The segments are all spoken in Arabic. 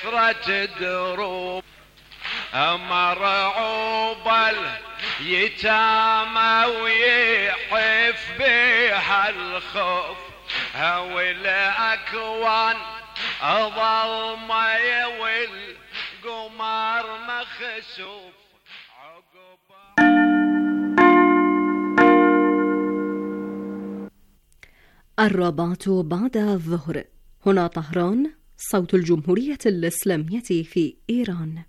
عشرة دروب مرعوب اليتامى ويحف بها الخوف والأكوان ظلمة والقمر مخسوف. الرابعة بعد الظهر. هنا طهران، صوت الجمهورية الإسلامية في إيران.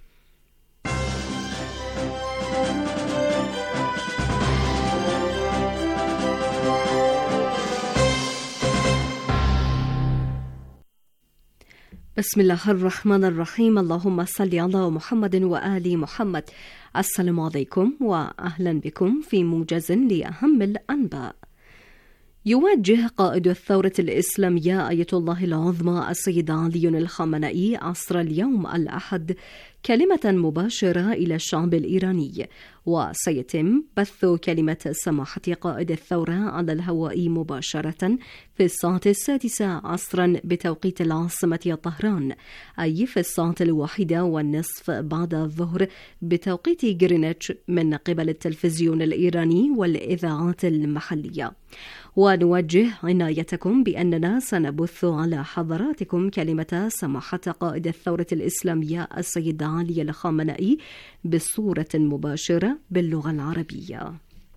بسم الله الرحمن الرحيم. اللهم صل على محمد وآل محمد. السلام عليكم وأهلا بكم في موجز لأهم الأنباء. يوجه قائد الثورة الإسلامية آية الله العظمى السيد علي الخامنئي عصر اليوم الأحد كلمة مباشرة إلى الشعب الإيراني، وسيتم بث كلمة سماحة قائد الثورة على الهواء مباشرة في الساعة 6 عصرا بتوقيت العاصمة طهران، أي في الساعة 1:30 بعد الظهر بتوقيت غرينتش من قبل التلفزيون الإيراني والإذاعات المحلية. ونوجه عنايتكم بأننا سنبث على حضراتكم كلمة سماحة قائد الثورة الإسلامية السيد علي الخامنئي بصورة مباشرة باللغة العربية.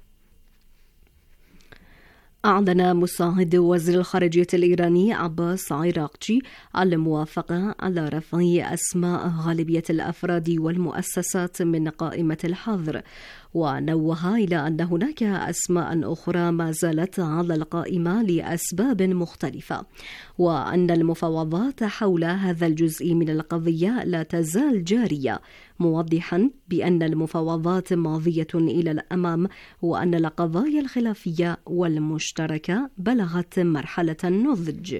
أعلن مساعد وزير الخارجية الإيراني عباس عراقجي الموافقة على رفع أسماء غالبية الأفراد والمؤسسات من قائمة الحظر، ونوه إلى أن هناك أسماء أخرى ما زالت على القائمة لأسباب مختلفة، وأن المفاوضات حول هذا الجزء من القضية لا تزال جارية، موضحا بأن المفاوضات ماضية إلى الأمام، وأن القضايا الخلافية والمشتركة بلغت مرحلة النضج.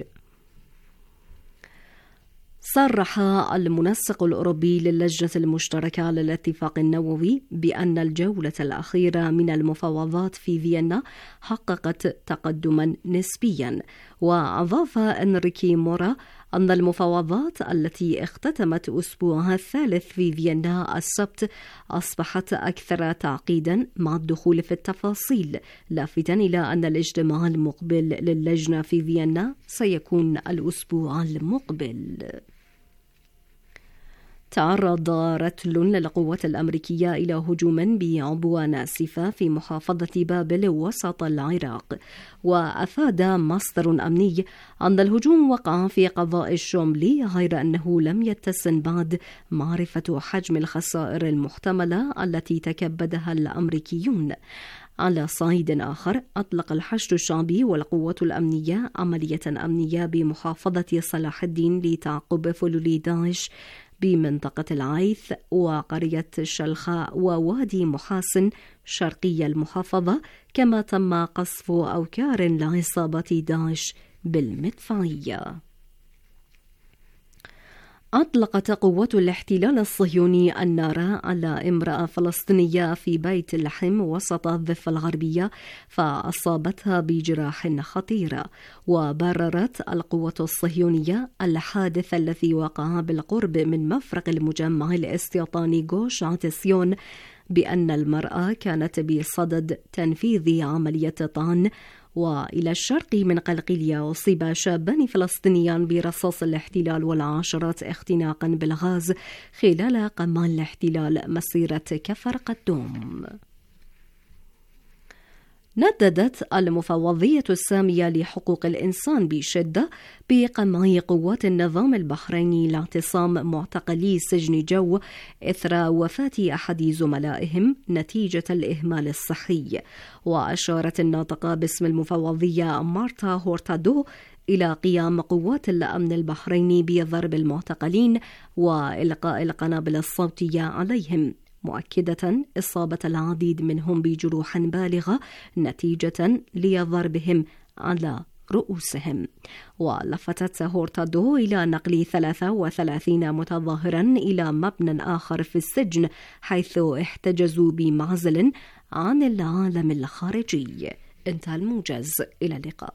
صرح المنسق الأوروبي للجنة المشتركة على الاتفاق النووي بأن الجولة الأخيرة من المفاوضات في فيينا حققت تقدما نسبيا، وأضاف إنريكي مورا أن المفاوضات التي اختتمت أسبوعها الثالث في فيينا السبت أصبحت أكثر تعقيدا مع الدخول في التفاصيل، لافتا إلى أن الاجتماع المقبل للجنة في فيينا سيكون الأسبوع المقبل. تعرض رتل للقوات الأمريكية إلى هجوم بعبوة ناسفة في محافظة بابل وسط العراق، وأفاد مصدر أمني أن الهجوم وقع في قضاء الشوملي، غير أنه لم يتسن بعد معرفة حجم الخسائر المحتملة التي تكبدها الأمريكيون. على صعيد آخر، أطلق الحشد الشعبي والقوات الأمنية عملية أمنية بمحافظة صلاح الدين لتعقب فلول داعش بمنطقة العيث وقرية الشلخاء ووادي محاسن شرقي المحافظة، كما تم قصف أوكار لعصابة داعش بالمدفعية. أطلقت قوات الاحتلال الصهيوني النار على امرأة فلسطينية في بيت اللحم وسط الضفة الغربية فأصابتها بجراح خطيرة، وبررت القوات الصهيونية الحادث الذي وقع بالقرب من مفرق المجمع الاستيطاني جوش عتسيون بأن المرأة كانت بصدد تنفيذ عملية طعن. وإلى الشرق من قلقيلية أصيب شابان فلسطينيان برصاص الاحتلال والعاشرات اختناقا بالغاز خلال قمع الاحتلال مسيرة كفر قدوم. نددت المفوضية السامية لحقوق الإنسان بشدة بقمع قوات النظام البحريني لاعتصام معتقلي سجن جو إثر وفاة أحد زملائهم نتيجة الإهمال الصحي. وأشارت الناطقة باسم المفوضية مارتا هورتادو إلى قيام قوات الأمن البحريني بضرب المعتقلين وإلقاء القنابل الصوتية عليهم، مؤكدة إصابة العديد منهم بجروح بالغة نتيجة لضربهم على رؤوسهم. ولفتت هورتادو إلى نقل 33 متظاهرا إلى مبنى آخر في السجن، حيث احتجزوا بمعزل عن العالم الخارجي. انتهى الموجز، إلى اللقاء.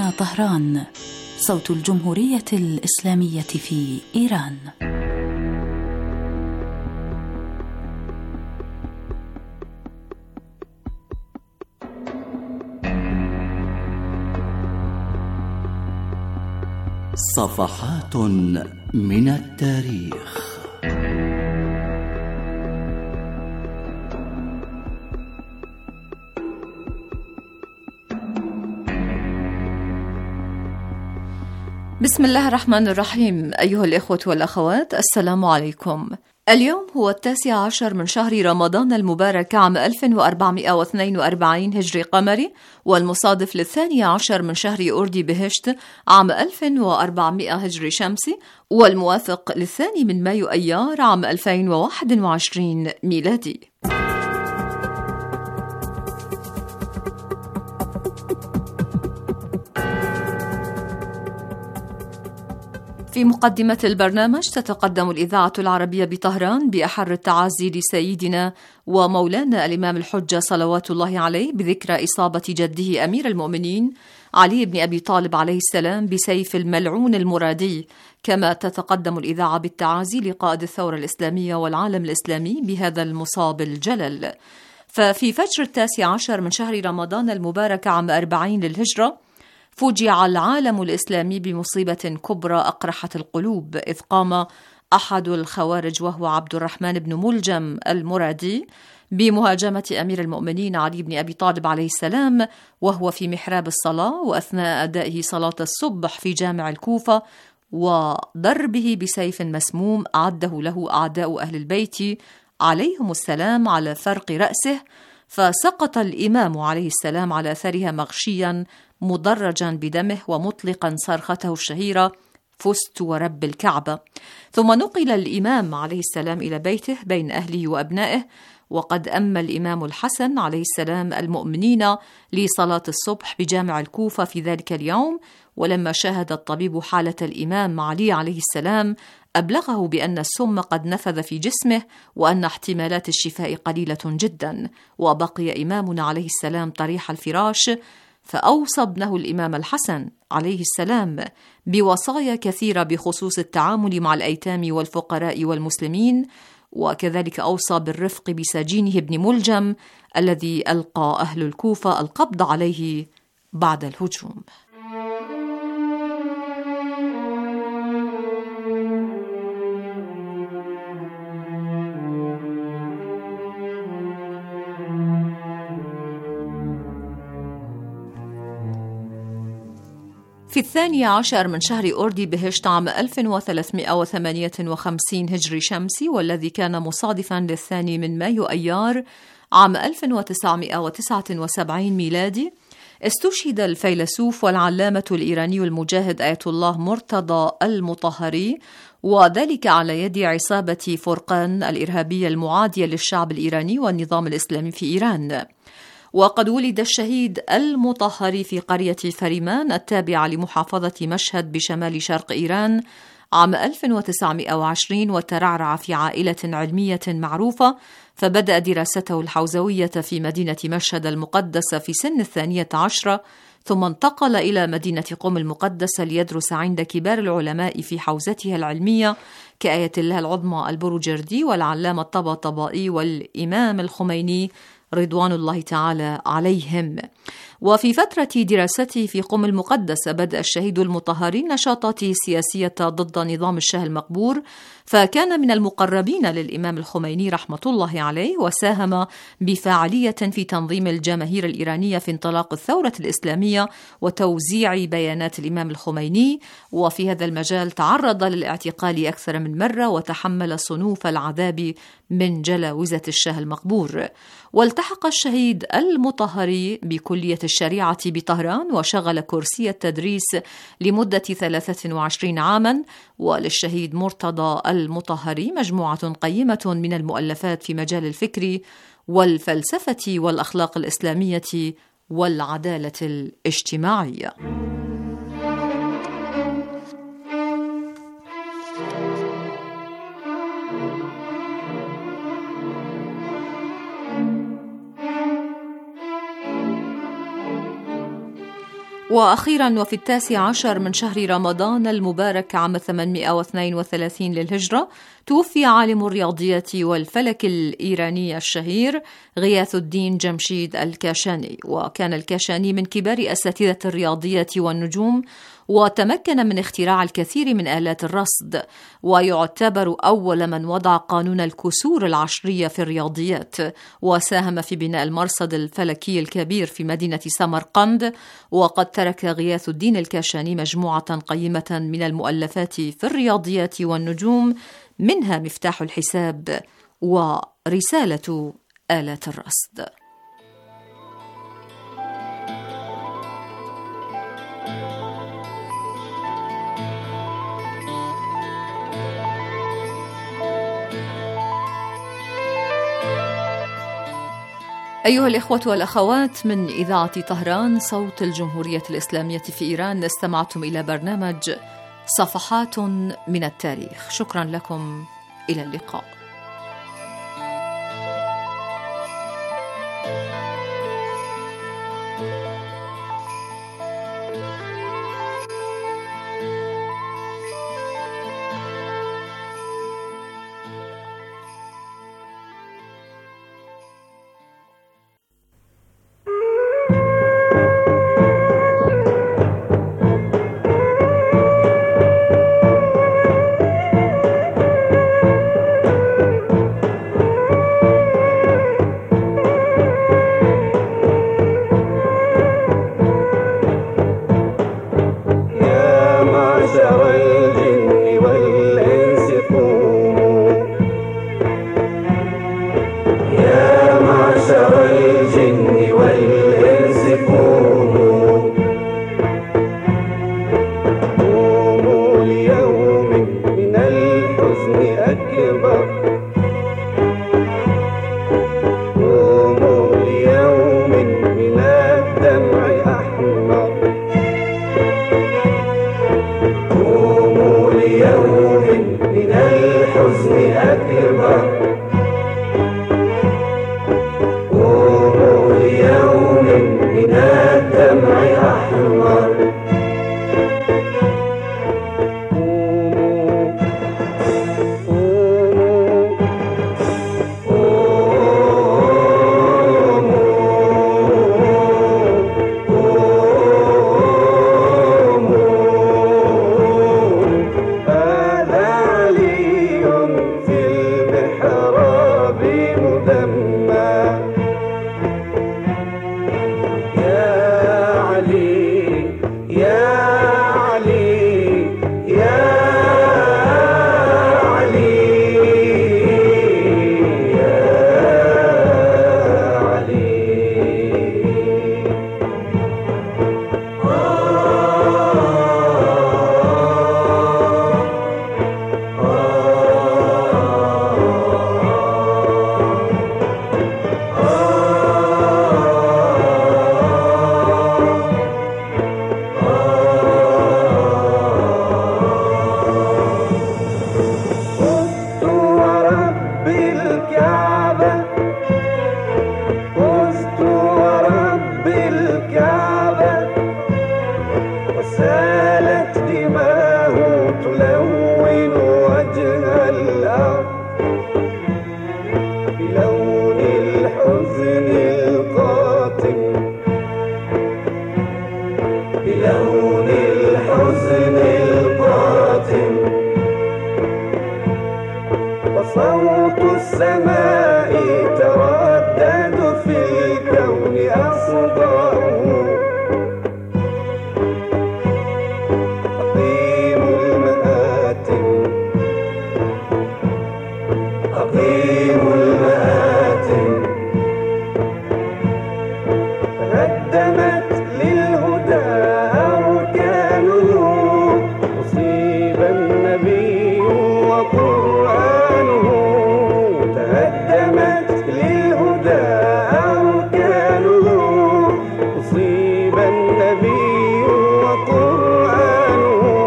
هنا طهران، صوت الجمهورية الإسلامية في إيران. صفحات من التاريخ. بسم الله الرحمن الرحيم. أيها الإخوة والأخوات، السلام عليكم. اليوم هو 19 من شهر رمضان المبارك عام 1442 هجري قمري، والمصادف 12 من شهر أردي بهشت عام 1400 هجري شمسي، والموافق 2 من مايو أيار عام 2021 ميلادي. في مقدمة البرنامج تتقدم الإذاعة العربية بطهران بأحر التعازي لسيدنا ومولانا الإمام الحجة صلوات الله عليه بذكرى إصابة جده أمير المؤمنين علي بن أبي طالب عليه السلام بسيف الملعون المرادي، كما تتقدم الإذاعة بالتعازي لقائد الثورة الإسلامية والعالم الإسلامي بهذا المصاب الجلل. ففي فجر 19 من شهر رمضان المبارك عام 40 للهجرة فوجئ العالم الإسلامي بمصيبة كبرى أقرحت القلوب، إذ قام أحد الخوارج وهو عبد الرحمن بن ملجم المرادي بمهاجمة أمير المؤمنين علي بن أبي طالب عليه السلام وهو في محراب الصلاة وأثناء أدائه صلاة الصبح في جامع الكوفة، وضربه بسيف مسموم أعده له أعداء أهل البيت عليهم السلام على فرق رأسه، فسقط الإمام عليه السلام على أثرها مغشيا مدرجا بدمه ومطلقا صرخته الشهيرة: فزت ورب الكعبة. ثم نقل الإمام عليه السلام إلى بيته بين أهله وأبنائه، وقد أما الإمام الحسن عليه السلام المؤمنين لصلاة الصبح بجامع الكوفة في ذلك اليوم، ولما شاهد الطبيب حالة الإمام علي عليه السلام أبلغه بأن السم قد نفذ في جسمه وأن احتمالات الشفاء قليلة جدا، وبقي إمامنا عليه السلام طريح الفراش، فأوصى ابنه الإمام الحسن عليه السلام بوصايا كثيرة بخصوص التعامل مع الأيتام والفقراء والمسلمين، وكذلك أوصى بالرفق بسجينه ابن ملجم الذي ألقى أهل الكوفة القبض عليه بعد الهجوم. في 12 من شهر أردي بهشت عام 1358 هجري شمسي، والذي كان مصادفا 2 من مايو أيار عام 1979 ميلادي، استشهد الفيلسوف والعلامة الإيراني المجاهد آية الله مرتضى المطهري، وذلك على يد عصابة فرقان الإرهابية المعادية للشعب الإيراني والنظام الإسلامي في إيران. وقد ولد الشهيد المطهري في قرية فريمان التابعة لمحافظة مشهد بشمال شرق إيران عام 1920، وترعرع في عائلة علمية معروفة، فبدأ دراسته الحوزوية في مدينة مشهد المقدسة في سن 12، ثم انتقل إلى مدينة قم المقدسة ليدرس عند كبار العلماء في حوزتها العلمية كآية الله العظمى البروجردي والعلامة الطباطبائي والإمام الخميني رضوان الله تعالى عليهم. وفي فترة دراسته في قم المقدسة بدأ الشهيد المطهري نشاطاته السياسية ضد نظام الشاه المقبور، فكان من المقربين للإمام الخميني رحمة الله عليه، وساهم بفاعلية في تنظيم الجماهير الإيرانية في انطلاق الثورة الإسلامية وتوزيع بيانات الإمام الخميني، وفي هذا المجال تعرض للاعتقال أكثر من مرة وتحمل صنوف العذاب من جلاوزة الشاه المقبور. والتحق الشهيد المطهري بكلية الشريعة بطهران وشغل كرسي التدريس لمدة 23 عاما. وللشهيد مرتضى المطهري مجموعة قيمة من المؤلفات في مجال الفكر والفلسفة والأخلاق الإسلامية والعدالة الاجتماعية. وأخيرا وفي 19 من شهر رمضان المبارك عام 832 للهجرة توفي عالم الرياضيات والفلك الإيراني الشهير غياث الدين جمشيد الكاشاني. وكان الكاشاني من كبار أساتذة الرياضيات والنجوم، وتمكن من اختراع الكثير من آلات الرصد، ويعتبر أول من وضع قانون الكسور العشرية في الرياضيات، وساهم في بناء المرصد الفلكي الكبير في مدينة سمرقند. وقد ترك غياث الدين الكاشاني مجموعة قيمة من المؤلفات في الرياضيات والنجوم، منها مفتاح الحساب ورسالة آلات الرصد. أيها الإخوة والأخوات، من إذاعة طهران صوت الجمهورية الإسلامية في إيران، استمعتم إلى برنامج صفحات من التاريخ. شكرا لكم، إلى اللقاء.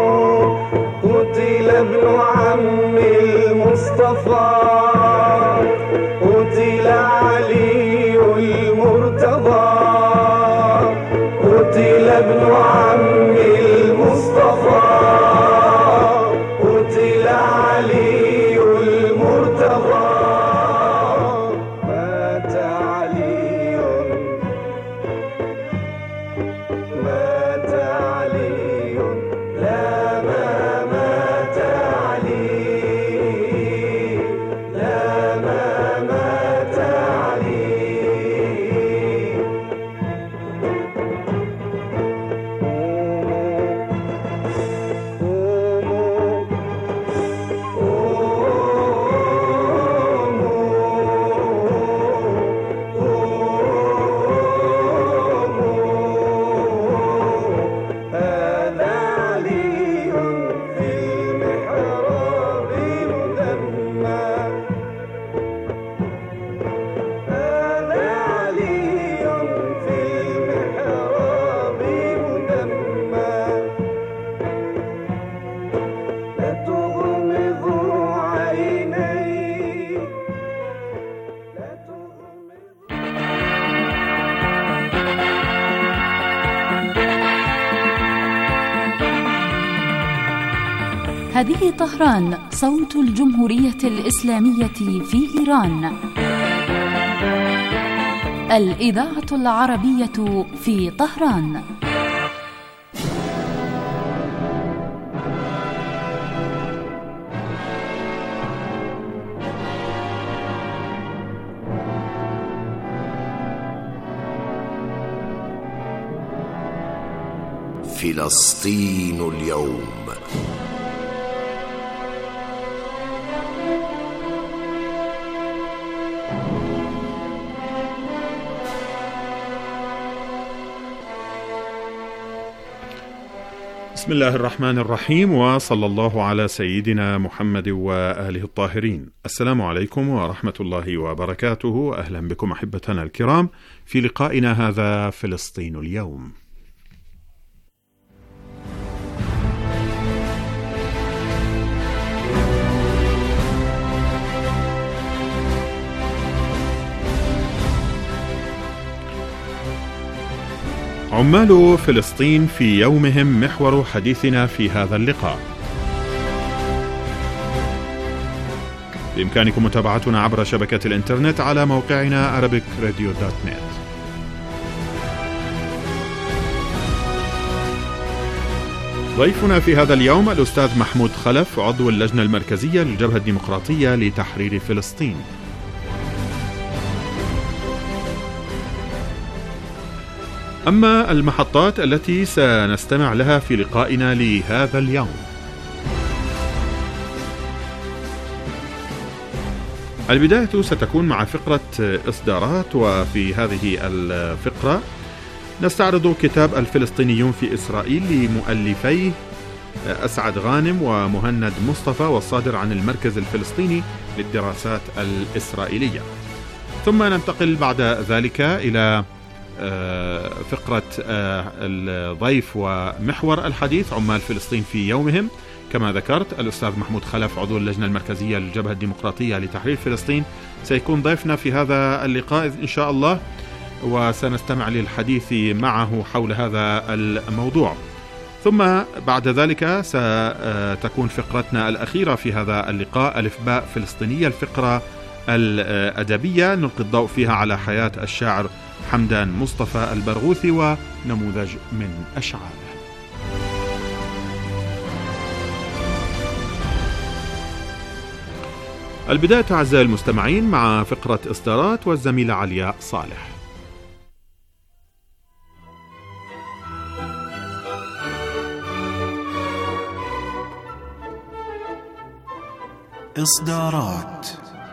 ابن عم المصطفى هذه طهران، صوت الجمهورية الإسلامية في إيران. الإذاعة العربية في طهران. فلسطين اليوم. بسم الله الرحمن الرحيم، وصلى الله على سيدنا محمد وآله الطاهرين. السلام عليكم ورحمة الله وبركاته. أهلا بكم أحبتنا الكرام في لقائنا هذا فلسطين اليوم. عمال فلسطين في يومهم محور حديثنا في هذا اللقاء. بإمكانكم متابعتنا عبر شبكة الإنترنت على موقعنا arabicradio.net. ضيفنا في هذا اليوم الأستاذ محمود خلف، عضو اللجنة المركزية للجبهة الديمقراطية لتحرير فلسطين. أما المحطات التي سنستمع لها في لقائنا لهذا اليوم: البداية ستكون مع فقرة إصدارات، وفي هذه الفقرة نستعرض كتاب الفلسطينيون في إسرائيل لمؤلفيه أسعد غانم ومهند مصطفى، والصادر عن المركز الفلسطيني للدراسات الإسرائيلية. ثم ننتقل بعد ذلك إلى فقرة الضيف ومحور الحديث: عمال فلسطين في يومهم. كما ذكرت، الأستاذ محمود خلف، عضو اللجنة المركزية للجبهة الديمقراطية لتحرير فلسطين، سيكون ضيفنا في هذا اللقاء إن شاء الله، وسنستمع للحديث معه حول هذا الموضوع. ثم بعد ذلك ستكون فقرتنا الأخيرة في هذا اللقاء: ألف باء فلسطينية، الفقرة الأدبية نلقي الضوء فيها على حياة الشاعر حمدان مصطفى البرغوثي ونموذج من أشعاره. البداية أعزائي المستمعين مع فقرة إصدارات والزميلة علياء صالح. إصدارات.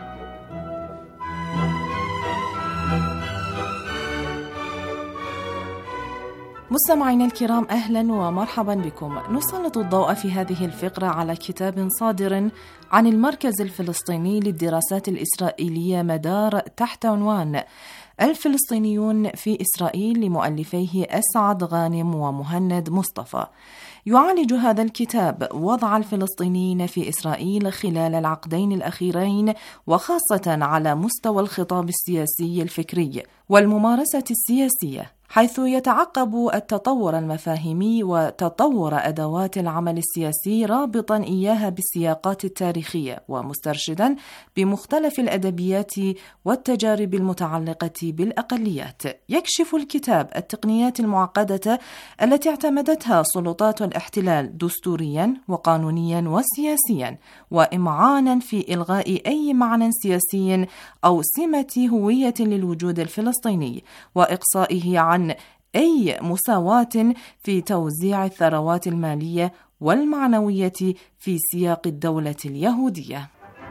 مستمعينا الكرام، أهلا ومرحبا بكم. نسلط الضوء في هذه الفقرة على كتاب صادر عن المركز الفلسطيني للدراسات الإسرائيلية مدار تحت عنوان الفلسطينيون في إسرائيل لمؤلفيه أسعد غانم ومهند مصطفى. يعالج هذا الكتاب وضع الفلسطينيين في إسرائيل خلال العقدين الأخيرين، وخاصة على مستوى الخطاب السياسي الفكري والممارسة السياسية، حيث يتعقب التطور المفاهيمي وتطور أدوات العمل السياسي، رابطا إياها بالسياقات التاريخية ومسترشدا بمختلف الأدبيات والتجارب المتعلقة بالأقليات. يكشف الكتاب التقنيات المعقدة التي اعتمدتها سلطات الاحتلال دستوريا وقانونيا وسياسيا، وإمعانا في إلغاء أي معنى سياسي أو سمة هوية للوجود الفلسطيني، وإقصائه عن أي مساواة في توزيع الثروات المالية والمعنوية في سياق الدولة اليهودية.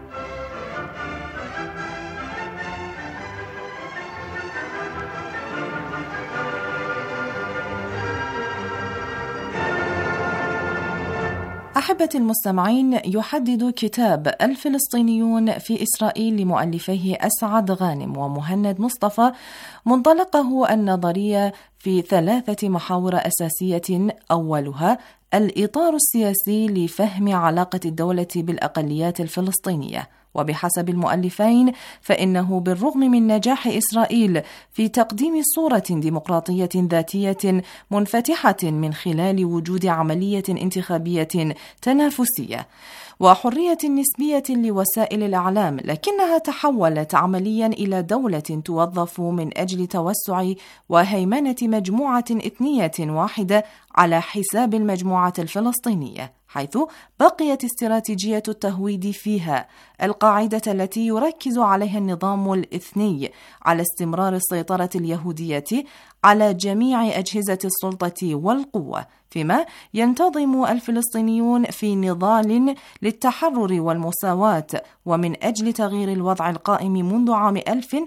أحبتي المستمعين، يحدد كتاب الفلسطينيون في إسرائيل لمؤلفيه أسعد غانم ومهند مصطفى منطلقه النظري في 3 محاور أساسية. أولها الإطار السياسي لفهم علاقة الدولة بالأقليات الفلسطينية، وبحسب المؤلفين فإنه بالرغم من نجاح إسرائيل في تقديم صورة ديمقراطية ذاتية منفتحة من خلال وجود عملية انتخابية تنافسية وحرية نسبية لوسائل الإعلام، لكنها تحولت عمليا إلى دولة توظف من أجل توسع وهيمنة مجموعة إثنية واحدة على حساب المجموعة الفلسطينية، حيث بقيت استراتيجية التهويد فيها القاعدة التي يركز عليها النظام الإثني على استمرار السيطرة اليهودية على جميع أجهزة السلطة والقوة، فيما ينتظم الفلسطينيون في نضال للتحرر والمساواة ومن أجل تغيير الوضع القائم منذ عام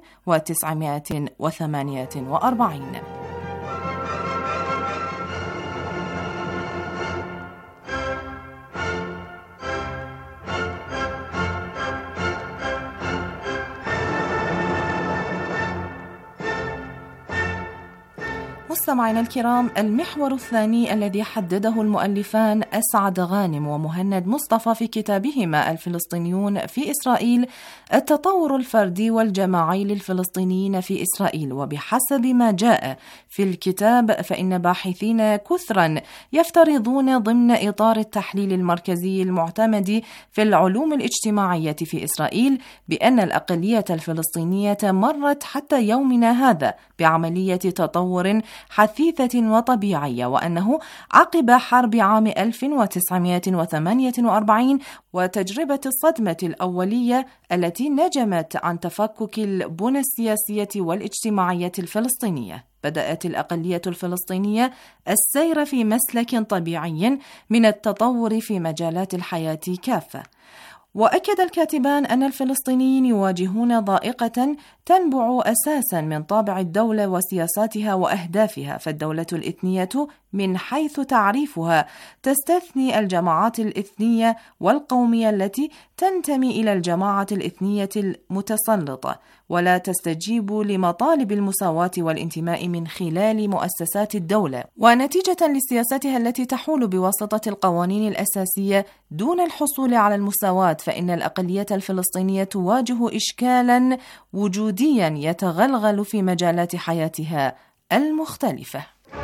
1948. مستمعينا الكرام، المحور الثاني الذي حدده المؤلفان أسعد غانم ومهند مصطفى في كتابهما الفلسطينيون في إسرائيل التطور الفردي والجماعي للفلسطينيين في إسرائيل. وبحسب ما جاء في الكتاب فإن باحثين كثرا يفترضون ضمن إطار التحليل المركزي المعتمد في العلوم الاجتماعية في إسرائيل بأن الأقلية الفلسطينية مرت حتى يومنا هذا بعملية تطور حثيثة وطبيعية، وأنه عقب حرب عام 1948 وتجربة الصدمة الأولية التي نجمت عن تفكك البنى السياسية والاجتماعية الفلسطينية، بدأت الأقلية الفلسطينية السير في مسلك طبيعي من التطور في مجالات الحياة كافة. وأكد الكاتبان أن الفلسطينيين يواجهون ضائقة تنبع أساسا من طابع الدولة وسياساتها وأهدافها، فالدولة الإثنية من حيث تعريفها تستثني الجماعات الإثنية والقومية التي تنتمي إلى الجماعة الإثنية المتسلطة، ولا تستجيب لمطالب المساواة والانتماء من خلال مؤسسات الدولة، ونتيجة لسياستها التي تحول بواسطة القوانين الأساسية دون الحصول على المساواة، فإن الأقلية الفلسطينية تواجه إشكالا وجوديا يتغلغل في مجالات حياتها المختلفة.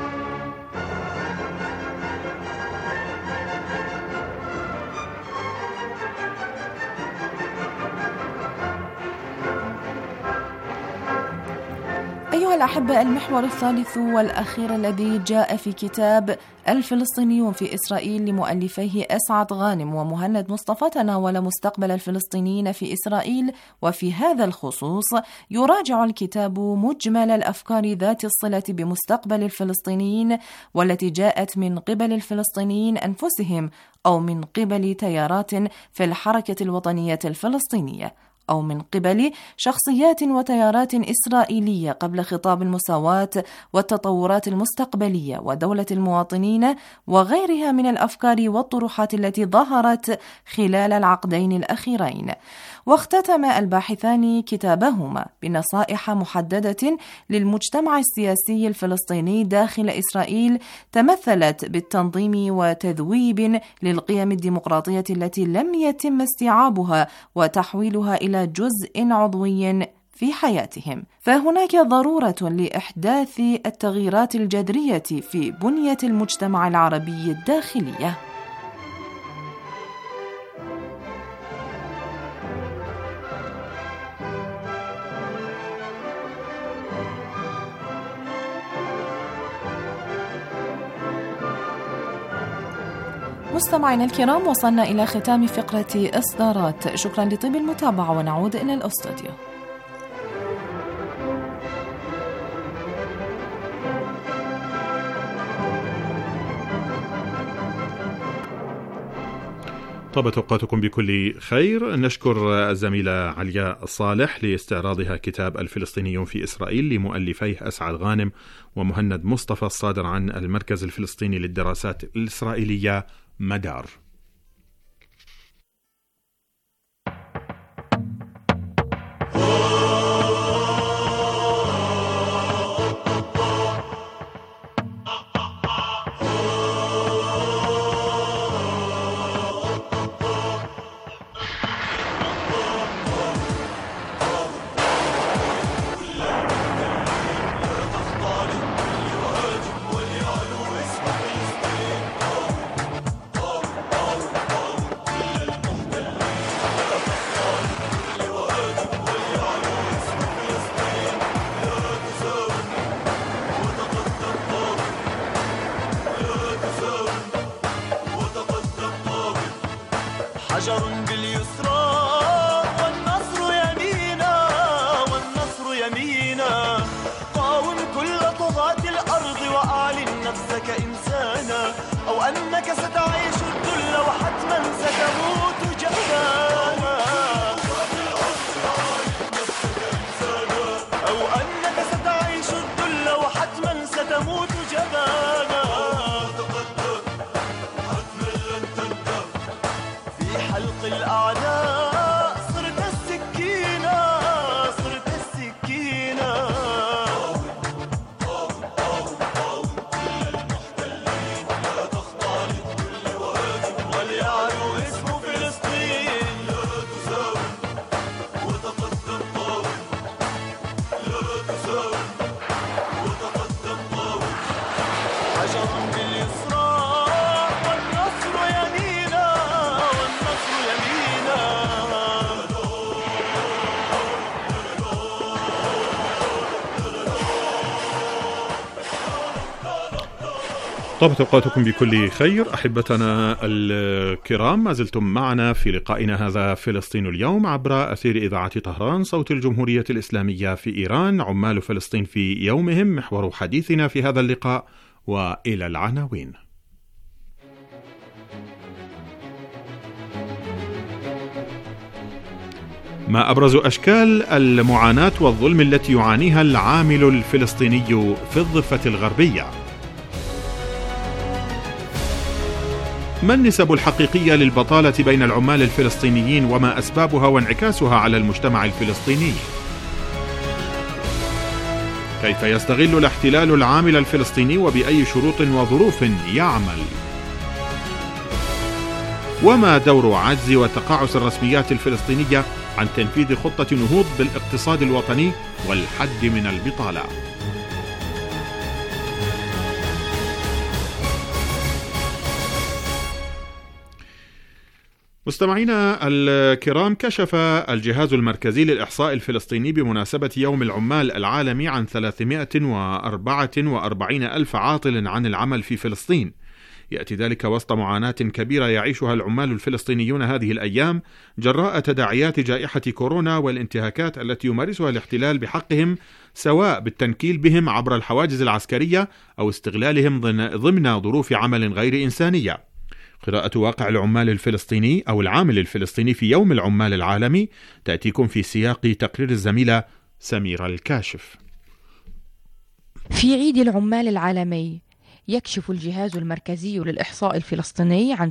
أيها الأحبة، المحور الثالث والأخير الذي جاء في كتاب الفلسطينيون في إسرائيل لمؤلفيه أسعد غانم ومهند مصطفى تناول مستقبل الفلسطينيين في إسرائيل، وفي هذا الخصوص يراجع الكتاب مجمل الأفكار ذات الصلة بمستقبل الفلسطينيين والتي جاءت من قبل الفلسطينيين أنفسهم أو من قبل تيارات في الحركة الوطنية الفلسطينية أو من قبل شخصيات وتيارات إسرائيلية قبل خطاب المساواة والتطورات المستقبلية ودولة المواطنين وغيرها من الأفكار والطروحات التي ظهرت خلال العقدين الأخيرين. واختتم الباحثان كتابهما بنصائح محددة للمجتمع السياسي الفلسطيني داخل إسرائيل تمثلت بالتنظيم وتذويب للقيم الديمقراطية التي لم يتم استيعابها وتحويلها إلى جزء عضوي في حياتهم، فهناك ضرورة لإحداث التغييرات الجذرية في بنية المجتمع العربي الداخلية. مستمعينا الكرام، وصلنا إلى ختام فقرة إصدارات. شكرا لطيب المتابعة، ونعود إلى الأستوديو. طابت أوقاتكم بكل خير. نشكر الزميلة علياء صالح لاستعراضها كتاب الفلسطينيون في إسرائيل لمؤلفيه أسعد غانم ومهند مصطفى الصادر عن المركز الفلسطيني للدراسات الإسرائيلية مدار. حجر باليسرى والنصر يمينا والنصر يمينا. قاوم كل طغاة الأرض وأعلن نفسك إنسانا، أو أنك ستعيش الذل وحتما ستموت جبانا. أو أنك ستعيش الذل وحتما ستموت جبانا. في حلق الأعداء صرت السكينة صرت السكينة. وليعلو اسم فلسطين لا تساوي وتقدم قاوم لا تساوي وتقدم قاوم. حجر باليسرى والنصر يمينا والنصر يمينا. طابت أوقاتكم بكل خير أحبتنا الكرام، ما زلتم معنا في لقائنا هذا فلسطين اليوم عبر أثير إذاعة طهران صوت الجمهورية الإسلامية في إيران. عمال فلسطين في يومهم محور حديثنا في هذا اللقاء، وإلى العناوين. ما أبرز أشكال المعاناة والظلم التي يعانيها العامل الفلسطيني في الضفة الغربية؟ ما النسب الحقيقية للبطالة بين العمال الفلسطينيين وما أسبابها وانعكاسها على المجتمع الفلسطيني؟ كيف يستغل الاحتلال العامل الفلسطيني وبأي شروط وظروف يعمل؟ وما دور عجز وتقاعس الرسميات الفلسطينية عن تنفيذ خطة نهوض بالاقتصاد الوطني والحد من البطالة؟ مستمعينا الكرام، كشف الجهاز المركزي للإحصاء الفلسطيني بمناسبة يوم العمال العالمي عن 344 ألف عاطل عن العمل في فلسطين. يأتي ذلك وسط معاناة كبيرة يعيشها العمال الفلسطينيون هذه الأيام جراء تداعيات جائحة كورونا والانتهاكات التي يمارسها الاحتلال بحقهم، سواء بالتنكيل بهم عبر الحواجز العسكرية أو استغلالهم ضمن ظروف عمل غير إنسانية. قراءة واقع العمال الفلسطيني أو العامل الفلسطيني في يوم العمال العالمي تأتيكم في سياق تقرير الزميلة سميرة الكاشف. في عيد العمال العالمي يكشف الجهاز المركزي للإحصاء الفلسطيني عن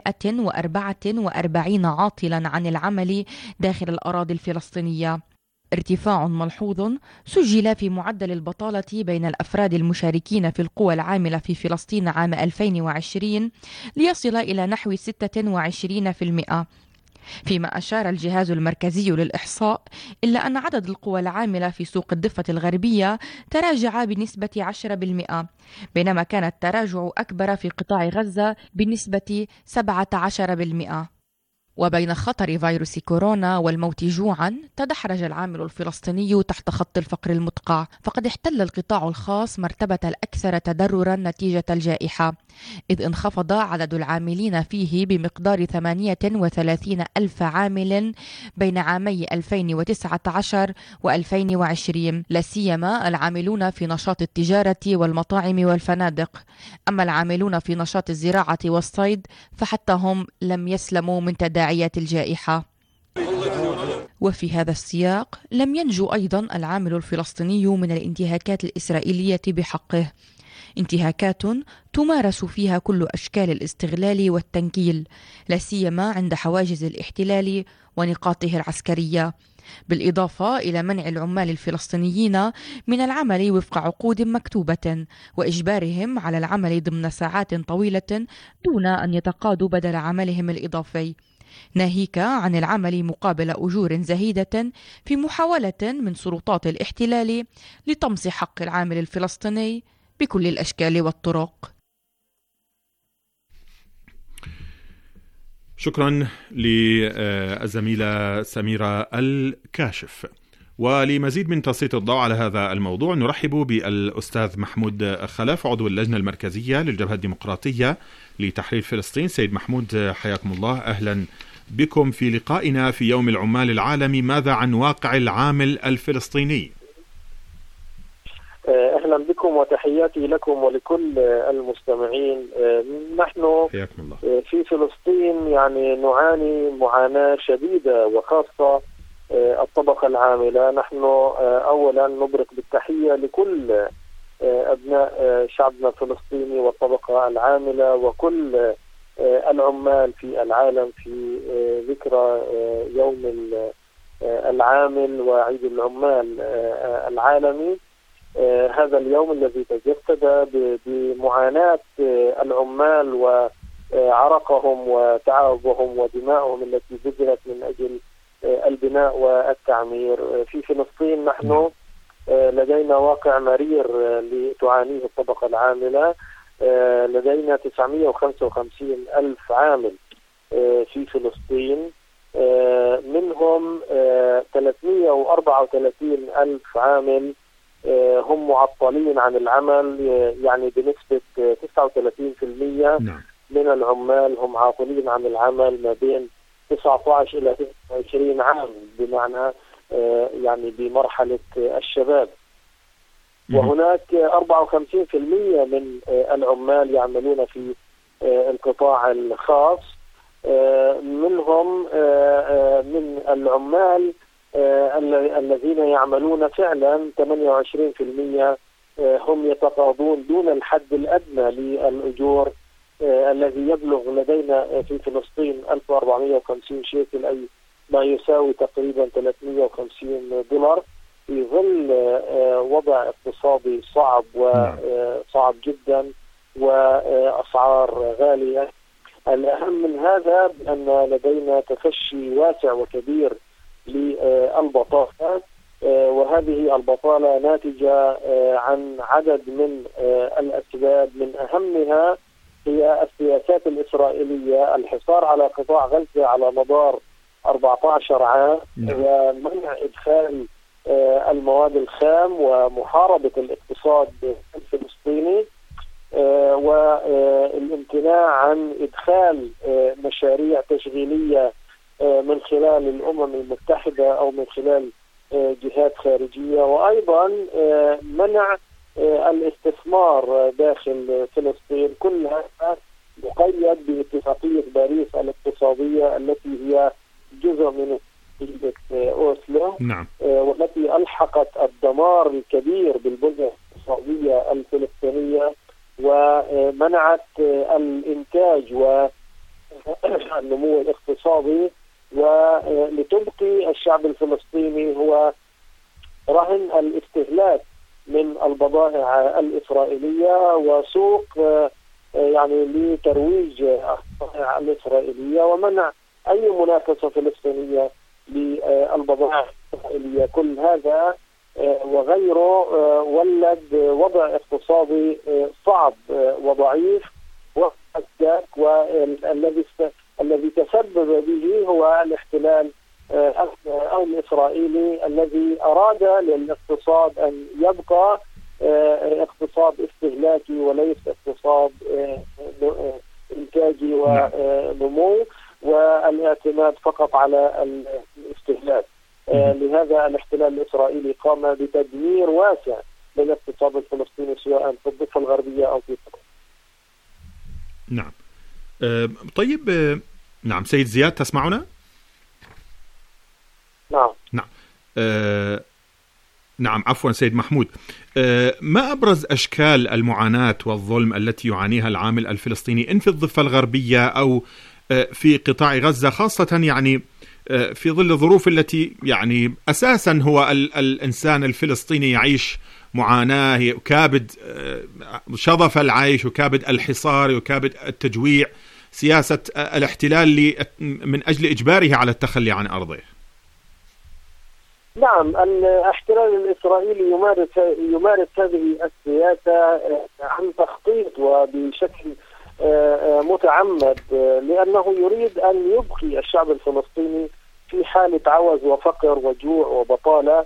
344 عاطلا عن العمل داخل الأراضي الفلسطينية، ارتفاع ملحوظ سجل في معدل البطالة بين الأفراد المشاركين في القوى العاملة في فلسطين عام 2020 ليصل إلى نحو 26%، فيما أشار الجهاز المركزي للإحصاء إلا أن عدد القوى العاملة في سوق الضفة الغربية تراجع بنسبة 10%، بينما كان التراجع أكبر في قطاع غزة بنسبة 17%. وبين خطر فيروس كورونا والموت جوعا تدحرج العامل الفلسطيني تحت خط الفقر المدقع، فقد احتل القطاع الخاص مرتبة الأكثر تضررا نتيجة الجائحة، إذ انخفض عدد العاملين فيه بمقدار 38 ألف عامل بين عامي 2019 و2020، لا سيما العاملون في نشاط التجارة والمطاعم والفنادق. أما العاملون في نشاط الزراعة والصيد فحتى هم لم يسلموا من تداعيات الجائحة. وفي هذا السياق لم ينجو أيضا العامل الفلسطيني من الانتهاكات الإسرائيلية بحقه، انتهاكات تمارس فيها كل أشكال الاستغلال والتنكيل، لا سيما عند حواجز الاحتلال ونقاطه العسكرية، بالإضافة إلى منع العمال الفلسطينيين من العمل وفق عقود مكتوبة وإجبارهم على العمل ضمن ساعات طويلة دون أن يتقاضوا بدل عملهم الإضافي، ناهيك عن العمل مقابل أجور زهيدة في محاولة من سلطات الاحتلال لطمس حق العامل الفلسطيني بكل الأشكال والطرق. شكرا للزميلة سميرة الكاشف. ولمزيد من تسليط الضوء على هذا الموضوع نرحب بالأستاذ محمود خلف، عضو اللجنة المركزية للجبهة الديمقراطية لتحرير فلسطين. سيد محمود حياكم الله، أهلا بكم في لقائنا في يوم العمال العالمي. ماذا عن واقع العامل الفلسطيني؟ أهلا بكم وتحياتي لكم ولكل المستمعين. نحن في فلسطين يعني نعاني معاناة شديدة، وخاصة الطبقة العاملة. نحن أولا نبرك بالتحية لكل أبناء شعبنا الفلسطيني والطبقة العاملة وكل العمال في العالم في ذكرى يوم العامل وعيد العمال العالمي. هذا اليوم الذي تجسد بمعاناة العمال وعرقهم وتعبهم ودمائهم التي بذلت من أجل البناء والتعمير. في فلسطين نحن لدينا واقع مرير لتعانيه الطبقة العاملة. لدينا 955 ألف عامل في فلسطين، منهم 334 ألف عامل هم معطلين عن العمل، يعني بنسبة 39% من العمال هم عاطلين عن العمل ما بين 19 إلى 29 عام، بمعنى يعني بمرحلة الشباب. وهناك 54% من العمال يعملون في القطاع الخاص. منهم من العمال الذين يعملون فعلا 28% هم يتقاضون دون الحد الأدنى للأجور الذي يبلغ لدينا في فلسطين 1450 شيكل، أي ما يساوي تقريبا $350 في ظل وضع اقتصادي صعب وصعب جدا وأسعار غالية. الأهم من هذا أن لدينا تفشي واسع وكبير للبطالة، وهذه البطالة ناتجة عن عدد من الأسباب. من أهمها هي السياسات الإسرائيلية، الحصار على قطاع غزة على مدار 14 عام ومنع إدخال المواد الخام ومحاربة الاقتصاد الفلسطيني، والامتناع عن إدخال مشاريع تشغيلية من خلال الأمم المتحدة أو من خلال جهات خارجية، وأيضا منع الاستثمار داخل فلسطين. كل هذا مقيد باتفاقية باريس الاقتصادية التي هي جزء من أوسلو، والتي ألحقت الدمار الكبير بالبنية الاقتصادية الفلسطينية ومنعت الإنتاج والنمو الاقتصادي، ولتبقي الشعب الفلسطيني هو رهن الاستهلاك من البضائع الإسرائيلية وسوق يعني لترويج البضائع الإسرائيلية ومنع أي منافسة فلسطينية للبضائع الإسرائيلية. كل هذا وغيره ولد وضع اقتصادي صعب وضعيف والذي تسبب به هو الاحتلال الإسرائيلي الذي أراد للاقتصاد أن يبقى اقتصاد استهلاكي وليس اقتصاد إنتاجي ونمو، والاعتماد فقط على الاستهلاك. لهذا الاحتلال الإسرائيلي قام بتدمير واسع للاقتصاد الفلسطيني سواء في الضفة الغربية أو في فلسطين. نعم. طيب، نعم سيد زياد تسمعنا؟ نعم. نعم عفوا سيد محمود. ما أبرز أشكال المعاناة والظلم التي يعانيها العامل الفلسطيني إن في الضفة الغربية أو في قطاع غزة، خاصة يعني في ظل الظروف التي يعني أساسا هو الإنسان الفلسطيني يعيش معاناة، يكابد شظف العيش، يكابد الحصار، يكابد التجويع، سياسة الاحتلال من أجل إجباره على التخلي عن أرضه؟ نعم، الاحتلال الإسرائيلي يمارس هذه السياسة عن تخطيط وبشكل متعمد، لأنه يريد أن يبقي الشعب الفلسطيني في حالة عوز وفقر وجوع وبطالة.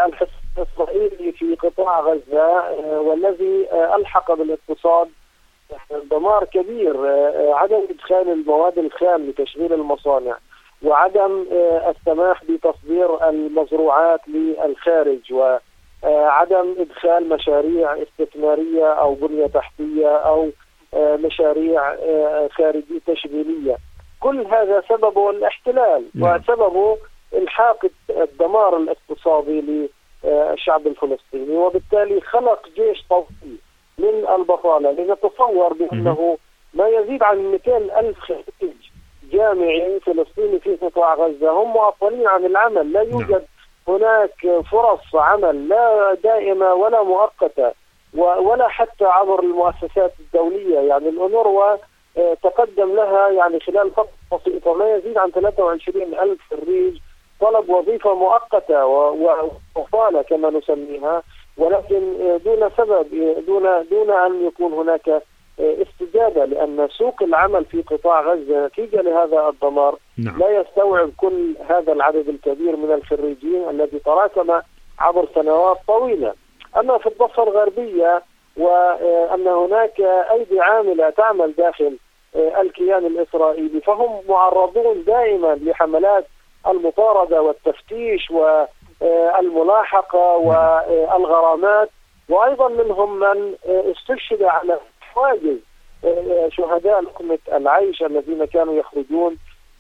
الإسرائيلي في قطاع غزة والذي ألحق بالاقتصاد دمار كبير، عدم إدخال المواد الخام لتشغيل المصانع، وعدم السماح بتصدير المزروعات للخارج، وعدم إدخال مشاريع استثمارية أو بنية تحتية أو مشاريع خارجية تشغيلية. كل هذا سببه الاحتلال وسببه الحاق الدمار الاقتصادي للشعب الفلسطيني، وبالتالي خلق جيش طويل من البطالة. لنتصور بأنه ما يزيد عن 200,000 خريج جامعي فلسطيني في قطاع غزة هم معطلين عن العمل، لا يوجد هناك فرص عمل لا دائمة ولا مؤقتة ولا حتى عبر المؤسسات الدولية. يعني الأونروا تقدم لها يعني خلال فترة بسيطة ما يزيد عن 23,000 خريج طلب وظيفة مؤقتة وإطالة كما نسميها، ولكن دون سبب، دون أن يكون هناك استجابة، لأن سوق العمل في قطاع غزة نتيجة لهذا الدمار لا يستوعب كل هذا العدد الكبير من الخريجين الذي تراكم عبر سنوات طويلة. أما في الضفة الغربية وأن هناك أيدي عاملة تعمل داخل الكيان الإسرائيلي، فهم معرضون دائما لحملات المطاردة والتفتيش والملاحقة والغرامات، وأيضا منهم من استشهد على حواجز شهداء لقمة العيش الذين كانوا يخرجون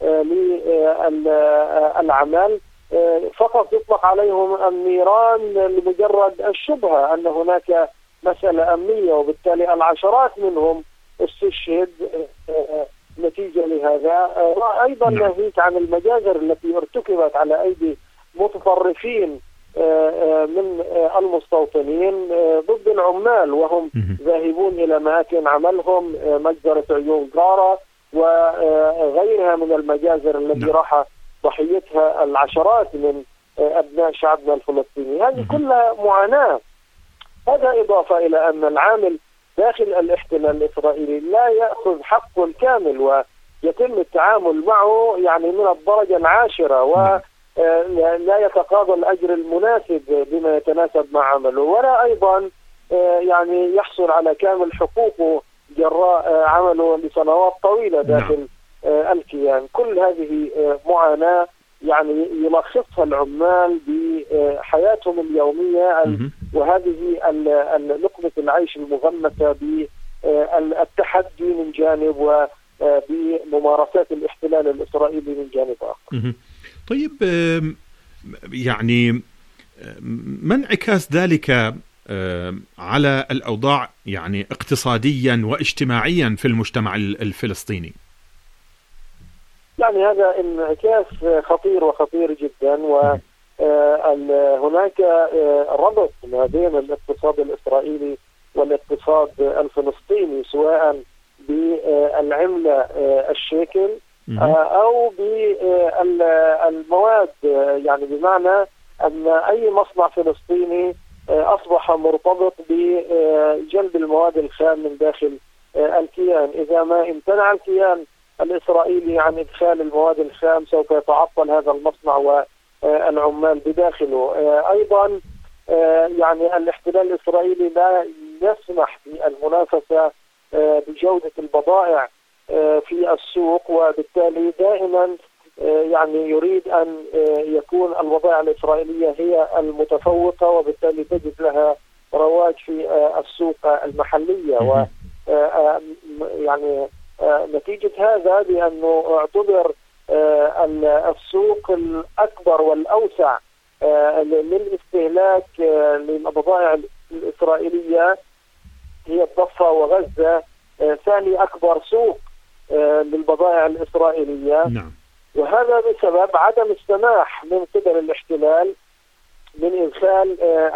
للعمل، فقط يطلق عليهم النيران لمجرد الشبهة أن هناك مسألة أمنية، وبالتالي العشرات منهم استشهد نتيجة لهذا. أيضا ناهيك عن المجازر التي ارتكبت على أيدي متطرفين من المستوطنين ضد العمال وهم ذاهبون إلى أماكن عملهم، مجزرة عيون جارة وغيرها من المجازر التي راح ضحيتها العشرات من أبناء شعبنا الفلسطيني. هذه كلها معاناة. هذا إضافة إلى أن العامل داخل الاحتلال الإسرائيلي لا يأخذ حقه الكامل ويتم التعامل معه يعني من الدرجة العاشرة، ولا يتقاضى الأجر المناسب بما يتناسب مع عمله، ولا أيضا يعني يحصل على كامل حقوقه جراء عمله لسنوات طويلة داخل الكيان. كل هذه معاناة يعني يلخصها العمال بحياتهم اليومية، وهذه لقمة العيش المغمسة بالتحدي من جانب وبممارسات الاحتلال الإسرائيلي من جانب آخر. طيب، يعني ما انعكاس ذلك على الأوضاع يعني اقتصاديا واجتماعيا في المجتمع الفلسطيني؟ يعني هذا انعكاس خطير وخطير جدا، وهناك ربط ما بين الاقتصاد الإسرائيلي والاقتصاد الفلسطيني، سواء بالعملة الشيكل أو بالمواد، يعني بمعنى أن أي مصنع فلسطيني أصبح مرتبط بجلب المواد الخام من داخل الكيان. إذا ما امتنع الكيان الإسرائيلي عن إدخال المواد الخام سوف يتعطل هذا المصنع والعمال بداخله. أيضا يعني الاحتلال الإسرائيلي لا يسمح بالمنافسة بجودة البضائع في السوق، وبالتالي دائما يعني يريد أن يكون البضائع الإسرائيلية هي المتفوقة، وبالتالي تجد لها رواج في السوق المحلية. و يعني نتيجة هذا بأنه اعتبر السوق الأكبر والأوسع للاستهلاك للبضائع الإسرائيلية هي الضفة وغزة ثاني أكبر سوق للبضائع الإسرائيلية. وهذا بسبب عدم السماح من قبل الاحتلال من إدخال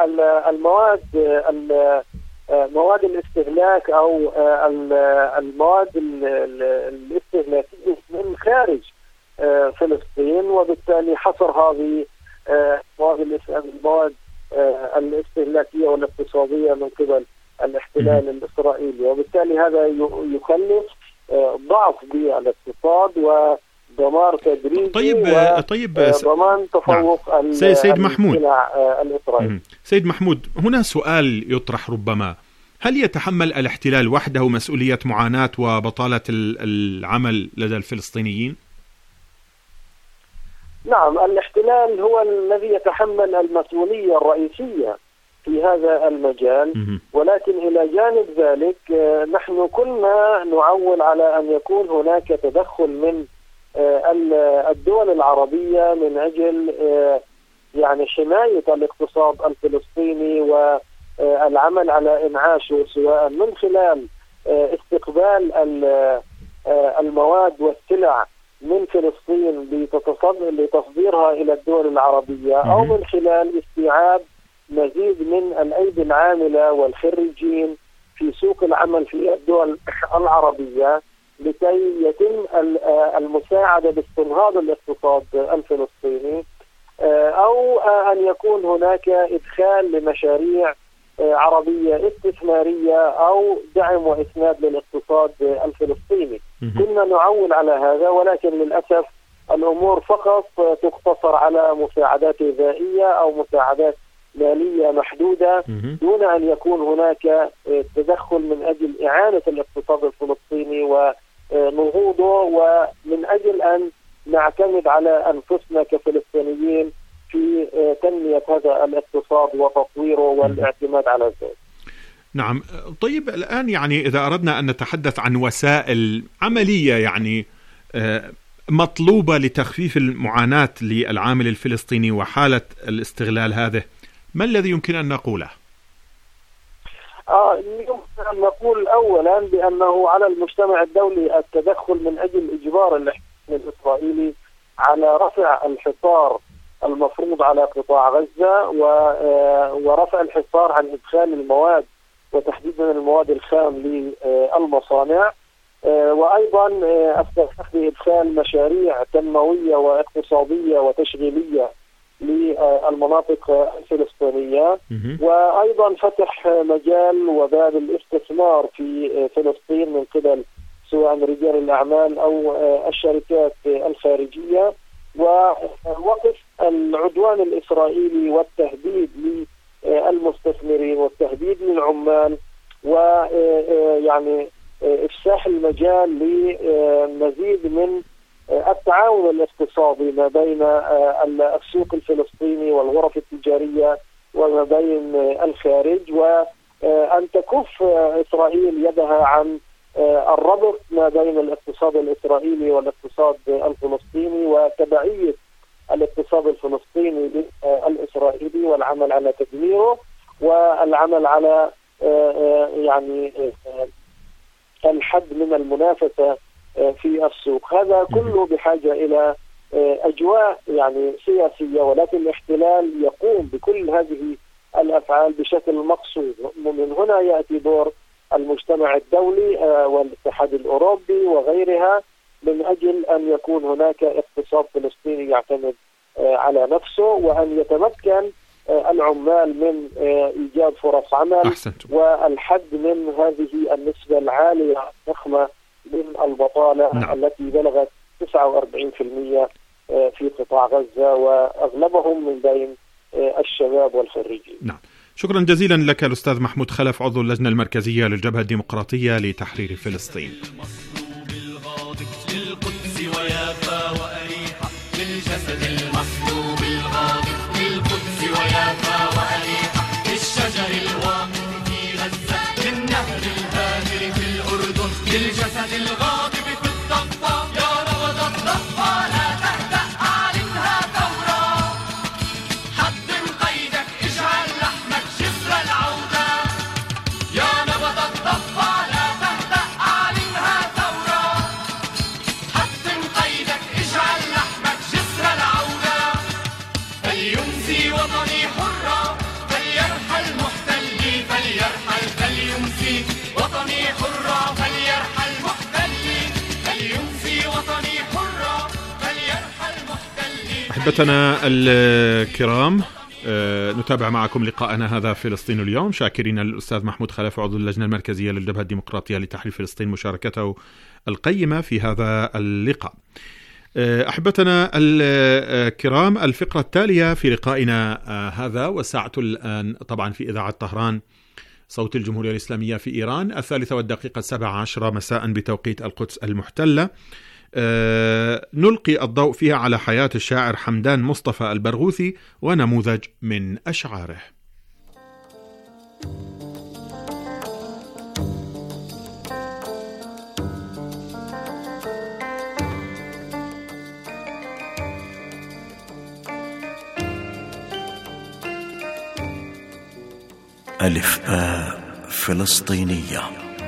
مواد الاستهلاك أو المواد الاستهلاكية من خارج فلسطين، وبالتالي حصر هذه المواد الاستهلاكية والاقتصادية من قبل الاحتلال الإسرائيلي، وبالتالي هذا يخلف ضعف بالاقتصاد ودمار تدريجي وضمان تفوق سيد محمود الإسرائيلي. سيد محمود، هنا سؤال يطرح ربما، هل يتحمل الاحتلال وحده مسؤولية معاناة وبطالة العمل لدى الفلسطينيين؟ نعم، الاحتلال هو الذي يتحمل المسؤولية الرئيسية في هذا المجال، ولكن إلى جانب ذلك نحن كنا نعول على أن يكون هناك تدخل من الدول العربية من أجل يعني حماية الاقتصاد الفلسطيني والعمل على إنعاشه، سواء من خلال استقبال المواد والسلع من فلسطين لتصديرها إلى الدول العربية، أو من خلال استيعاب مزيد من الأيدي العاملة والخريجين في سوق العمل في الدول العربية لكي يتم المساعدة باستنهاض الاقتصاد الفلسطيني، أو أن يكون هناك إدخال لمشاريع عربية استثمارية أو دعم وإسناد للاقتصاد الفلسطيني. كنا نعول على هذا، ولكن للأسف الأمور فقط تقتصر على مساعدات غذائية أو مساعدات مالية محدودة دون أن يكون هناك تدخل من أجل إعانة الاقتصاد الفلسطيني ونهوضه، ومن أجل أن نعتمد على أنفسنا كفلسطينيين في تنمية هذا الاقتصاد وتطويره والاعتماد على ذلك. نعم. طيب الآن يعني إذا أردنا أن نتحدث عن وسائل عملية يعني مطلوبة لتخفيف المعاناة للعامل الفلسطيني وحالة الاستغلال هذه، ما الذي يمكن أن نقوله؟ يمكن أن نقول أولا بأنه على المجتمع الدولي التدخل من أجل إجبار الاحتلال الإسرائيلي على رفع الحصار المفروض على قطاع غزة ورفع الحصار عن إدخال المواد وتحديدا المواد الخام للمصانع، وأيضا السماح بإدخال مشاريع تنموية واقتصادية وتشغيلية للمناطق الفلسطينية، وأيضا فتح مجال وباب الاستثمار في فلسطين من قبل سواء رجال الأعمال أو الشركات الخارجية، ووقف العدوان الإسرائيلي والتهديد للمستثمرين والتهديد للعمال، ويعني إفساح المجال لمزيد من التعاون الاقتصادي ما بين السوق الفلسطيني والغرف التجارية وما بين الخارج، وأن تكف إسرائيل يدها عن الربط ما بين الاقتصاد الإسرائيلي والاقتصاد الفلسطيني وتبعية الاقتصاد الفلسطيني للإسرائيلي والعمل على تدميره والعمل على يعني الحد من المنافسة في السوق. هذا كله بحاجة إلى أجواء يعني سياسية، ولكن الاحتلال يقوم بكل هذه الأفعال بشكل مقصود. من هنا يأتي دور المجتمع الدولي والاتحاد الأوروبي وغيرها من أجل أن يكون هناك اقتصاد فلسطيني يعتمد على نفسه، وأن يتمكن العمال من إيجاد فرص عمل والحد من هذه النسبة العالية الضخمة من البطالة التي بلغت 49% في قطاع غزة، وأغلبهم من بين الشباب والخريجين. نعم. شكرا جزيلا لك الأستاذ محمود خلف، عضو اللجنة المركزية للجبهة الديمقراطية لتحرير فلسطين. للقدس ويافا وأريحة، للجسد المصلوب الغاضب للقدس ويافا وأريحة، للشجر الواقف في غزة، للنهر الهادر في الأردن، للجسد الغاضب في الضفة، يا نبض الضفة لا تهدأ أعلنها ثورة، حطم قيدك اجعل لحمك جسر العودة، يا نبض الضفة لا تهدأ أعلنها ثورة، حطم قيدك اجعل لحمك جسر العودة، فليمسي وطني حرة فليرحل محتلي فليرحل، فليمسي وطني حرة فليرحل محتلي، فليمسي وطني حرة فليرحل محتلي. أحبتنا الكرام، نتابع معكم لقاءنا هذا فلسطين اليوم، شاكرين الأستاذ محمود خلف عضو اللجنة المركزية للجبهة الديمقراطية لتحرير فلسطين مشاركته القيمة في هذا اللقاء. أحبتنا الكرام، الفقرة التالية في لقائنا هذا، والساعة الآن طبعا في إذاعة طهران صوت الجمهورية الإسلامية في إيران، 3:17 مساء بتوقيت القدس المحتلة. نلقي الضوء فيها على حياة الشاعر حمدان مصطفى البرغوثي ونموذج من أشعاره. ألف فلسطينية.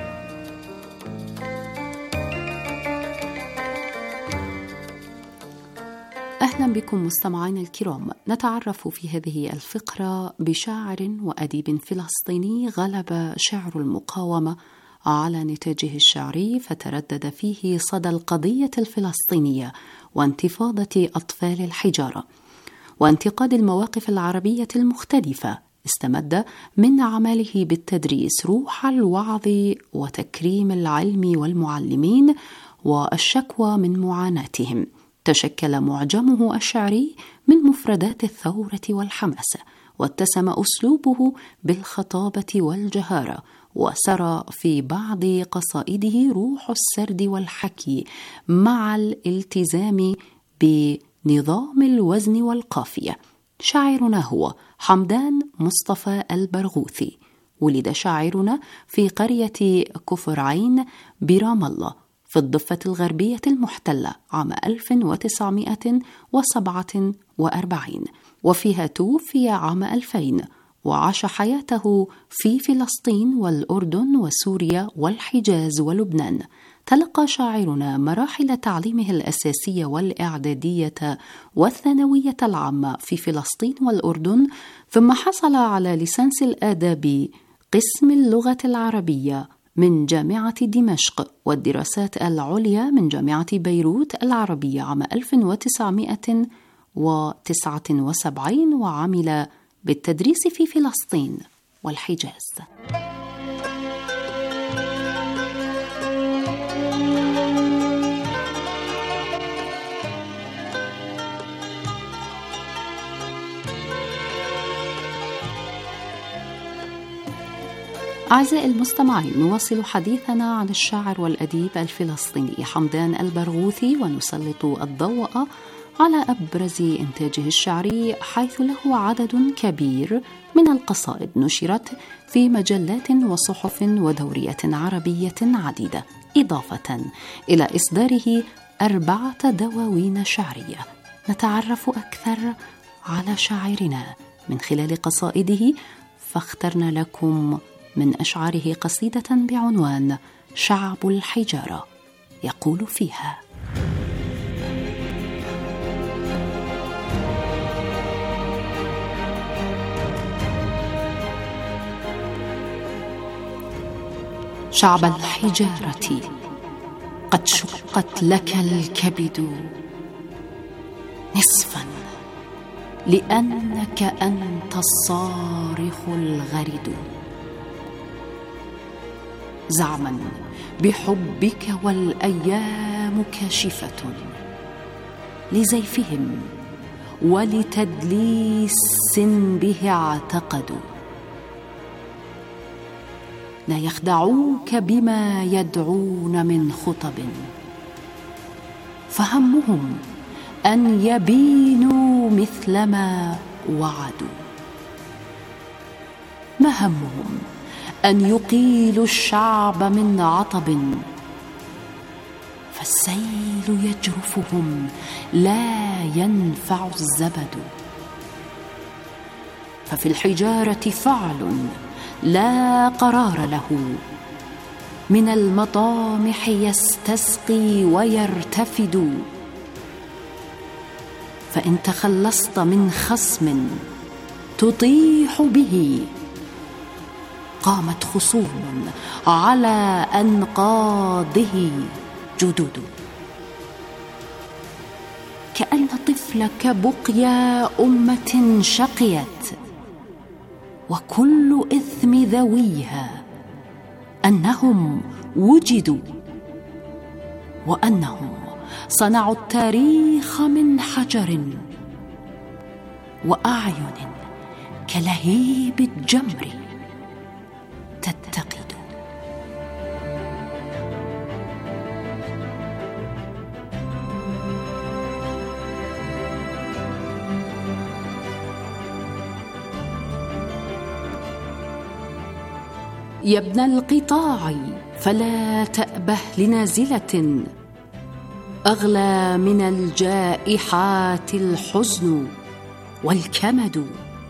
أهلا بكم مستمعينا الكرام. نتعرف في هذه الفقرة بشاعر وأديب فلسطيني غلب شعر المقاومة على نتاجه الشعري، فتردد فيه صدى القضية الفلسطينية وانتفاضة أطفال الحجارة وانتقاد المواقف العربية المختلفة. استمد من عمله بالتدريس روح الوعظ وتكريم العلم والمعلمين والشكوى من معاناتهم. تشكل معجمه الشعري من مفردات الثورة والحماسة، واتسم أسلوبه بالخطابة والجهارة، وسرى في بعض قصائده روح السرد والحكي مع الالتزام بنظام الوزن والقافية. شاعرنا هو حمدان مصطفى البرغوثي. ولد شاعرنا في قرية كفر عين برام الله في الضفة الغربية المحتلة عام 1947، وفيها توفي عام 2000، وعاش حياته في فلسطين والأردن وسوريا والحجاز ولبنان. تلقى شاعرنا مراحل تعليمه الأساسية والإعدادية والثانوية العامة في فلسطين والأردن، ثم حصل على ليسانس الآداب قسم اللغة العربية من جامعة دمشق والدراسات العليا من جامعة بيروت العربية عام 1979، وعمل بالتدريس في فلسطين والحجاز. أعزائي المستمعين، نواصل حديثنا عن الشاعر والأديب الفلسطيني حمدان البرغوثي، ونسلط الضوء على أبرز إنتاجه الشعري، حيث له عدد كبير من القصائد نشرت في مجلات وصحف ودورية عربية عديدة، إضافة إلى إصداره 4 دواوين شعرية. نتعرف أكثر على شاعرنا من خلال قصائده، فاخترنا لكم من أشعاره قصيدة بعنوان شعب الحجارة، يقول فيها: شعب الحجارة قد شقت لك الكبد نصفا، لأنك أنت الصارخ الغرد، زعما بحبك والأيام كاشفة لزيفهم ولتدليس به اعتقدوا. لا يخدعوك بما يدعون من خطب، فهمهم أن يبينوا مثلما وعدوا. ما همهم أن يقيلوا الشعب من عطب، فالسيل يجرفهم لا ينفع الزبد. ففي الحجارة فعل لا قرار له، من المطامح يستسقي ويرتفد. فإن تخلصت من خصم تطيح به، قامت خصوم على أنقاضه جدد. كأن طفلك بقيا أمة شقيت، وكل إثم ذويها أنهم وجدوا، وأنهم صنعوا التاريخ من حجر وأعين كلهيب الجمر. يا ابن القطاع فلا تأبه لنازلة، أغلى من الجائحات الحزن والكمد.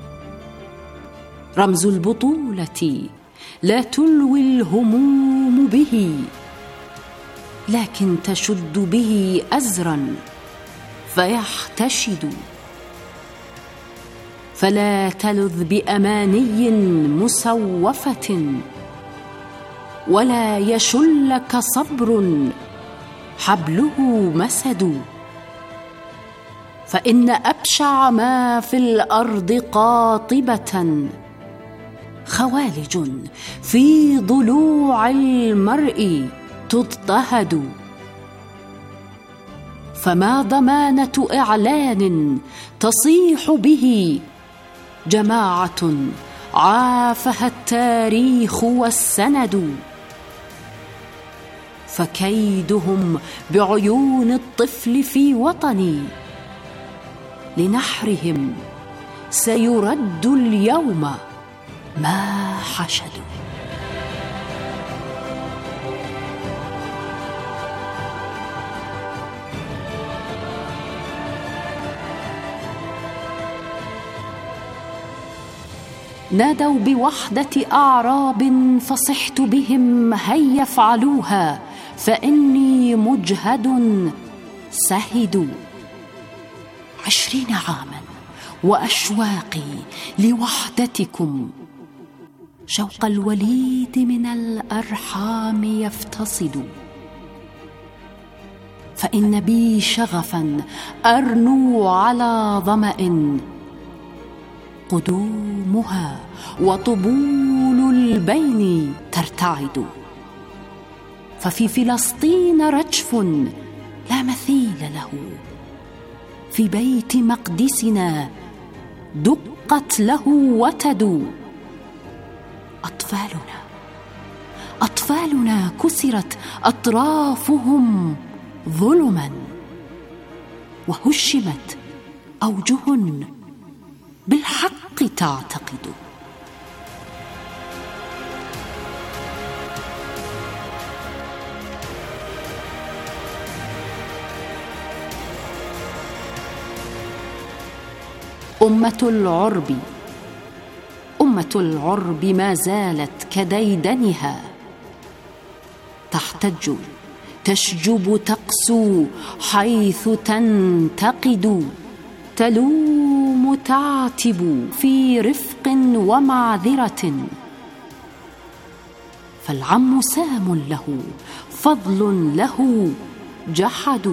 رمز البطولة لا تلوي الهموم به، لكن تشد به أزرا فيحتشد. فلا تلذ بأماني مسوفة، ولا يشلك صبر حبله مسد. فإن أبشع ما في الأرض قاطبة، خوالج في ضلوع المرء تضطهد. فما ضمانة إعلان تصيح به جماعة عافها التاريخ والسند. فكيدهم بعيون الطفل في وطني، لنحرهم سيرد اليوم ما حشدوا. نادوا بوحدة أعراب فصحت بهم هيا افعلوها، فإني مجهد سهدوا. 20 عاما وأشواقي لوحدتكم، شوق الوليد من الأرحام يفتصد. فإن بي شغفا أرنو على ظمأ، قدومها وطبول البين ترتعد. ففي فلسطين رجف لا مثيل له، في بيت مقدسنا دقت له وتد. أطفالنا كسرت أطرافهم ظلما، وهشمت أوجه بالحق تعتقد. أمة العرب ما زالت كديدنها، تحتج تشجب تقسو حيث تنتقد. تلوم تعتب في رفق ومعذرة، فالعم سام له فضل له جحد.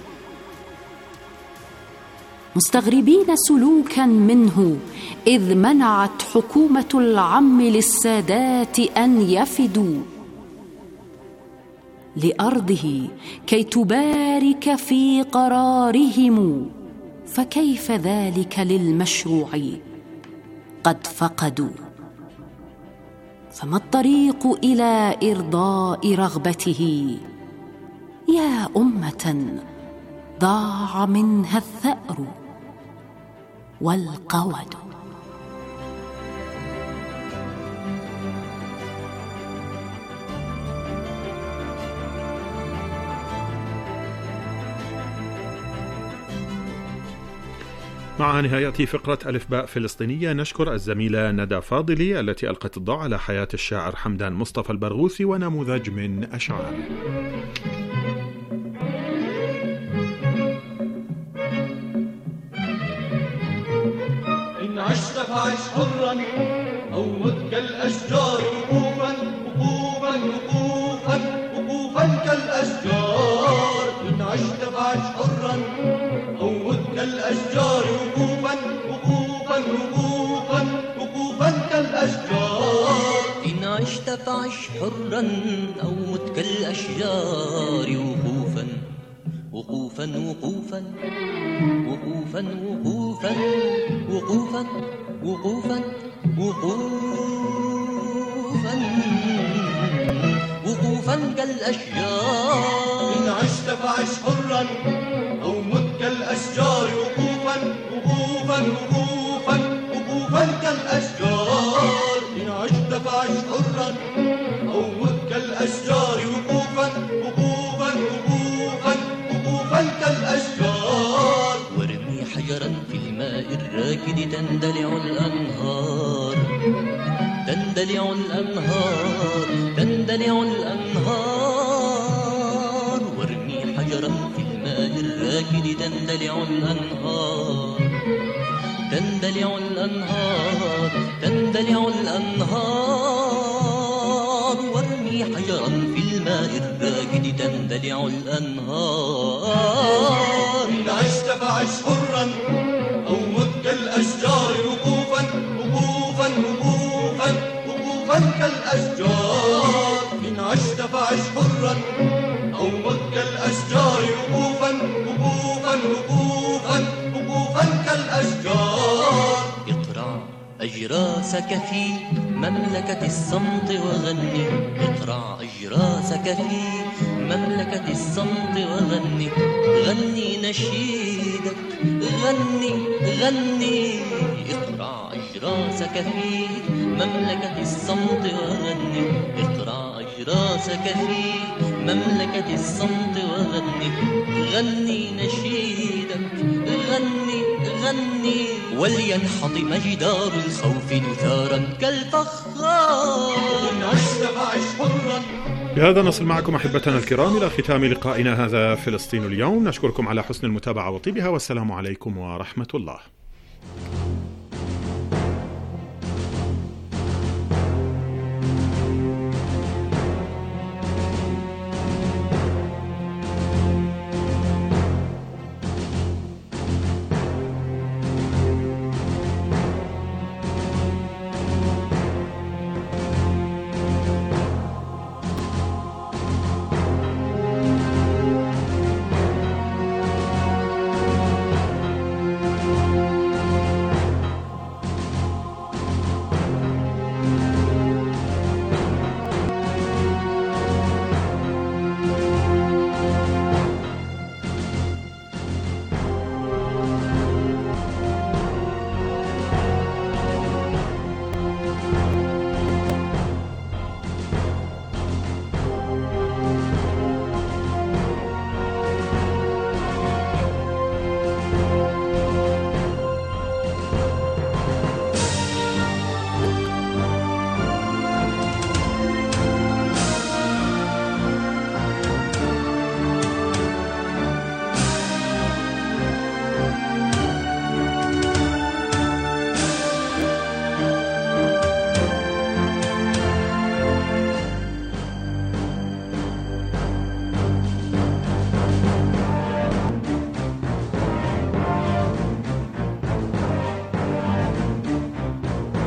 مستغربين سلوكا منه، إذ منعت حكومة العم للسادات أن يفدوا لأرضه كي تبارك في قرارهم. فكيف ذلك للمشروع قد فقدوا؟ فما الطريق إلى إرضاء رغبته؟ يا أمة ضاع منها الثأر والقود. مع نهاية فقرة ألف باء فلسطينية نشكر الزميلة ندى فاضلي التي ألقت الضوء على حياة الشاعر حمدان مصطفى البرغوثي ونموذج من أشعاره. إن عشت فعش حرا أو مت كالأشجار، وقوفا وقوفا وقوفا وقوفا كالأشجار. إن عشت فعش حرا أو مت كالأشجار، وقوفا وقوفا وقوفا وقوفا كالأشجار. إن عشت فعش حرا أو مت كالأشجار، وقوفا وقوفا وقوفا وقوفا وقوفا وقوفا وقوفا وقوفا وقوفا كالأشجار. إن عشت فعش حرا أو مت كالأشجار، وقوفا وقوفا وقوفا وقوفا كالأشجار. إن عشت فعش حرا الراكد تندلع الأنهار، تندلع الأنهار، تندلع الأنهار، وارمي حجرا في الماء الراكد تندلع الأنهار، تندلع الأنهار، تندلع الأنهار، وارمي حجرا في الماء الراكد تندلع الأنهار. إن عشت فعش حرا أو مت كالأشجار وقوفا وقوفا وقوفا وقوفا كالأشجار. إن عشت فعش حرا أو مت كالأشجار وقوفا وقوفا وقوفا وقوفا كالأشجار. اقرع أجراسك في مملكة الصمت وغني، اقرع أجراسك في مملكة الصمت وغني، غني نشيدك، غني غني. اقرع أجراسك في مملكة الصمت وغني، اقرع أجراسك في مملكة الصمت وغني، غني نشيدك، غني غني. ولينحطم جدار الخوف نثارا كالفخار. إن عشت فعش حرا. بهذا نصل معكم أحبتنا الكرام إلى ختام لقائنا هذا فلسطين اليوم. نشكركم على حسن المتابعة وطيبها، والسلام عليكم ورحمة الله.